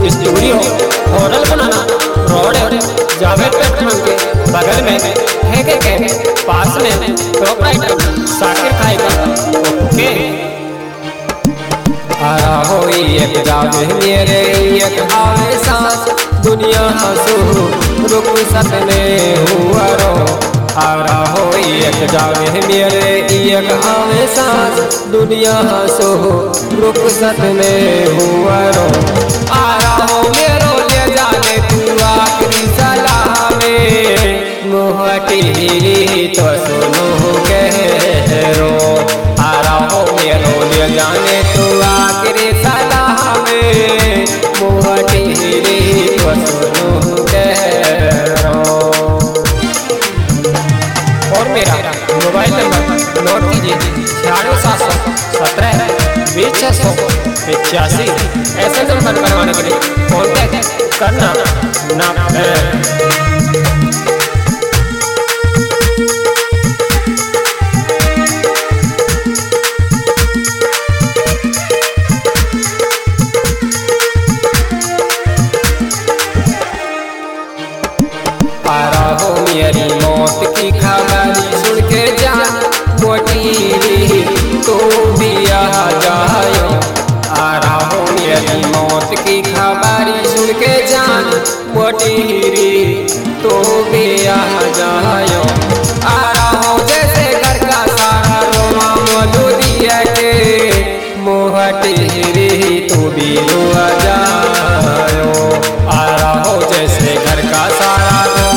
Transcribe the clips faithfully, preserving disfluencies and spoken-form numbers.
Studio hotel banana road Javed petrol के बगल में है के के पास में प्रोपराइटर साकिर खाई का ओके। आरा होई एक जावे मेरे एक आवे सांस दुनिया हंसू रुक सकने हुआ रो। आरा होई एक जावे मेरे एक आवे सांस दुनिया हंसू रुक सकने हुआ रो। आरा हो मेरो ले जाने तू आखिरी सलाह में मोहटी तो सुनो कहो। आरा हो मेरो ले जाने तू आखिरी सलाह में मोहटी तो सुनो कहो। और मेरा मोबाइल नंबर नोट कीजिए छियानवे सात सौ सत्रह बीस छः सौ पचासी। ऐसे नंबर बनवाने के लिए कॉन्टैक्ट करना ना आरा हो मेरी मौत की खबर सुन के जान मोटी तो भी आ जायो। आरा हो मेरी मौत की खबर सुन के जान मोटी तो भी आ जायो। आरा हो जैसे घर का सारा रोमा मधुरिया के मोहटी तो भी आ जायो। आरा हो जैसे घर का सारा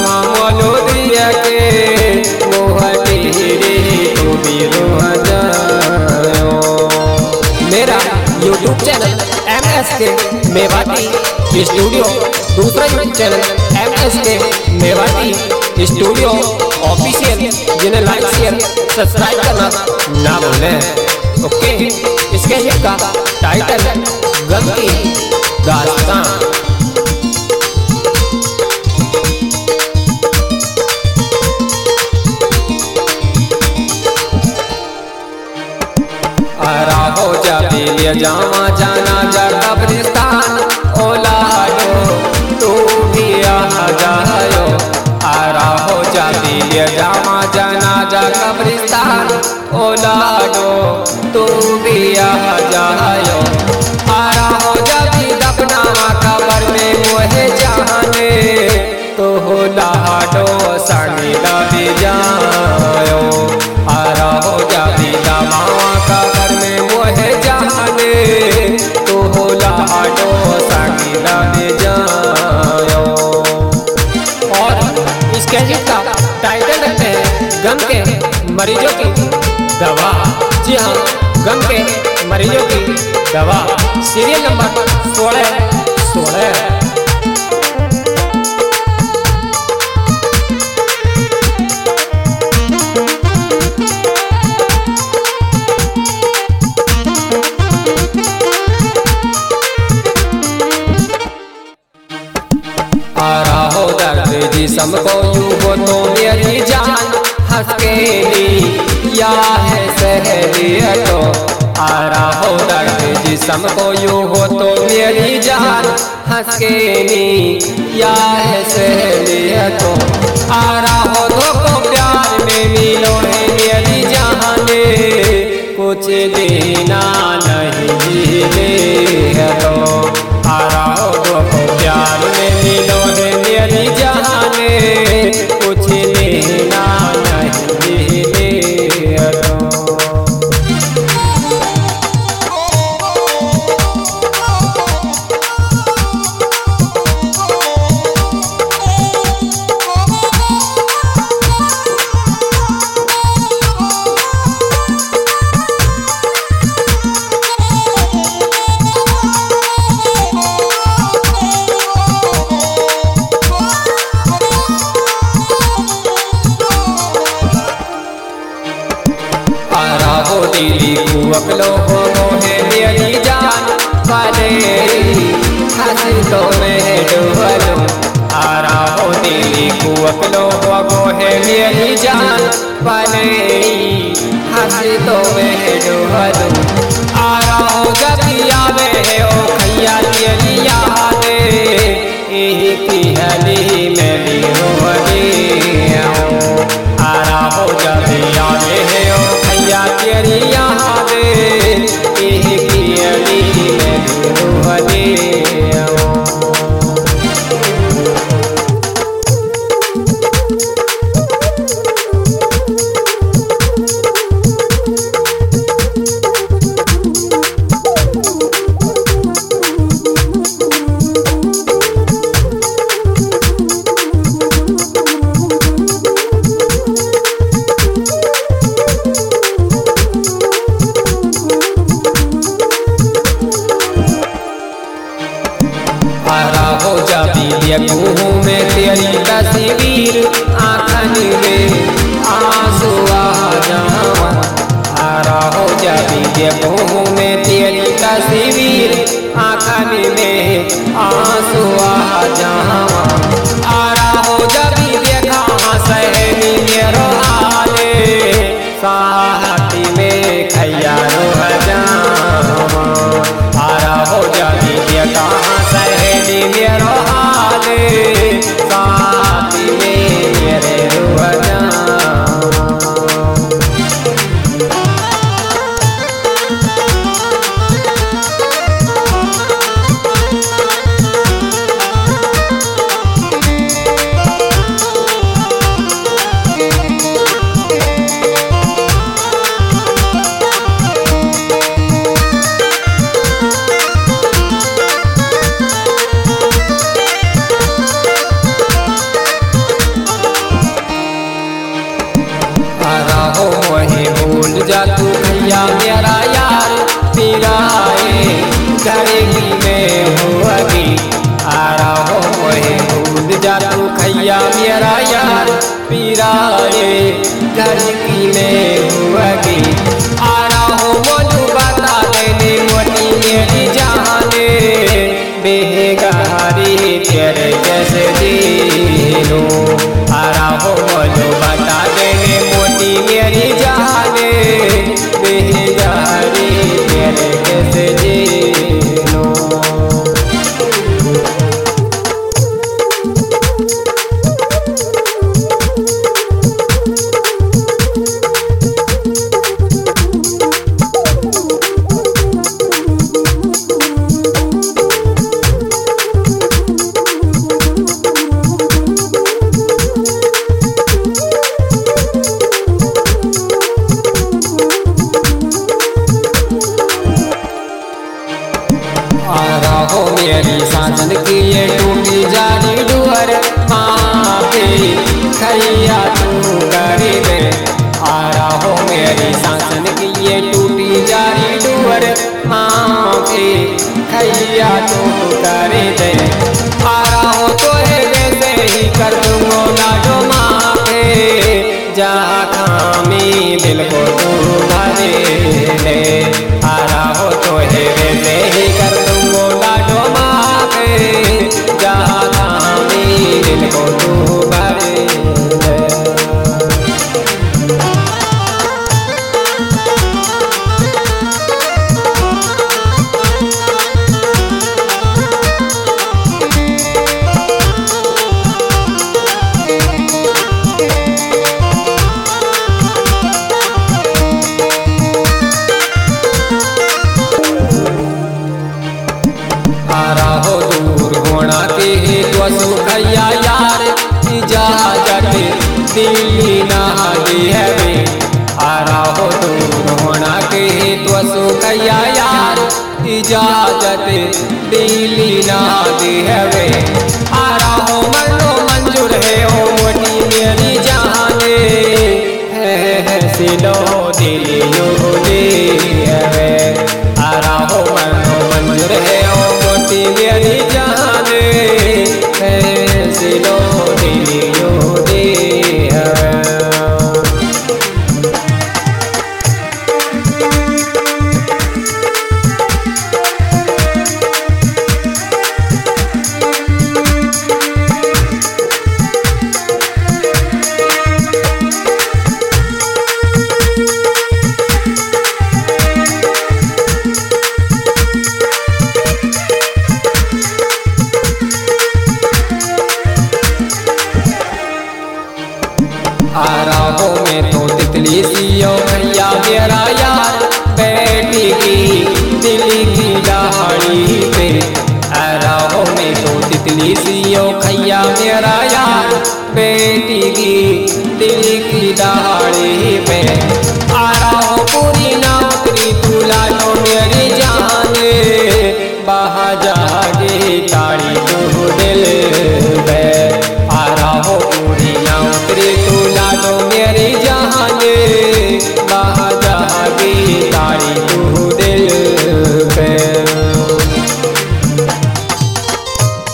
मेरा YouTube channel M S K Mewati studio, दूसरा YouTube channel M S K Mewati studio official, जिन्हें लाइक शेयर सब्सक्राइब करना ना भूलें। ओके, इसके हिट का टाइटल गम की दास्तान। आरा हो जा ले जावा जाना जा कब्रिस्तान ओला हो तू भी आ जायो। आरा हो जा ले जावा जाना जा कब्रिस्तान ओला हो तू भी आ जायो। आरा हो जा दफनावा कब्र में मोहे जाने तो हो लाडो सानी दबी जायो। आरा हो जा दमावा कब्र में मोहे जाने तो हो लाडो सानी दबी जायो। और इसके गीत का टाइटल रखते हैं गम के मरीजों की दवा। जी हाँ, गम के मरीजों की दवा, सीरियल नंबर सोलह सोलह। आरा हो दर्द जिस्म को यूं हो तो मेरी जान हंस के ली या है सहेलियत तो। आरा हो दर्द जिस्म को यूं हो तो मेरी जान हंस के ली या है सहेलियत तो। आरा हो दो को प्यार में मिलो है मेरी जाने कुछ देना नहीं जीले तो। आरा हो दो को प्यार में मिलो है मेरी जाने कुछ लेना नहीं ले तो। दिली कुवकलो हो मोहे मेरी जान वाले हंसी तो में डुबलो। आरा हो दिली कुवकलो हो मोहे मेरी जान वाले हंसी तो में डुबलो। आरा हो जब आवे ओ खैया तेरी यादें आरा हो जाती देखूं में तेरी तस्वीर आँखन में आंसू आ जावा। आरा हो जाती देखूं में तेरी तस्वीर आँखन में आंसू आ जावा। आरा हो जाती देखा सहनी मेरो हाले साथी में खैया रोह जावा। आरा हो जाती देखा सहनी मेरो हाले साथी में मेरे रोह जावा। भूल जा तू भैया मेरा यार तेरा आए करेगी में हो अभी। आरा हो मोहे भूल जा तू भैया मेरा यार पीराए करेगी में हो अभी। आरा हो मोनू बता देने मोटी मेरी जाने बेगारी तेरे जैसे जी लो। आरा हो मोनू बता देने मोटी मेरी जाने बेगारी तेरे जैसे जी लो। आरा हो मेरी साजन की ये टूटी जारी डुअर माँ पे खैया तू करी दे। आरा हो मेरी साजन की ये टूटी जारी डुअर माँ पे खैया तू करी दे। आरा हो तो है वैसे ही कर दूंगो ना जो माँ पे जा खामी दिल को तू भरे ले। आरा हो तो है वैसे ही कर दूंगो ना जो माँ पे जा खामी दिल को तू भरे ले। आरा हो दूर होना के तो सुखैया यार इजाजत दिल्ली ना दी है वे। आरा हो दूर होना के तो सुखैया यार इजाजत दिल्ली ना दी है वे। आरा हो मनो मंजूर है ओ मोटी मेरी जाने है सिलो दिली यो दे है। आरा हो मनो मंजूर है ओ मोटी मेरी जाने है सिलो दिली यो दे है। आरा हो मैं तो तितली सियो भैया मेरा यार बैठी की दिल्ली की दहाड़ी पे। आरा हो मैं तो तितली सियो भैया मेरा यार बैठी की दिल्ली की दहाड़ी पे। आरा हो पूरी नौकरी तुला तो मेरी जाने बाहा जागे ताड़ी तू दिल पे। आरा हो पूरी नौकरी तुला तो मेरी जाने बाहा जागे ताड़ी तू दिल पे।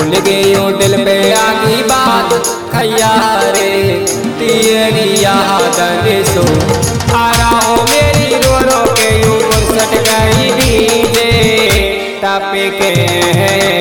भूल गई हूँ दिल पे आगी बात खैया रे तेरी याद सो आ रहा हूँ मेरी रो रो के यूं सट गई डीजे टप के है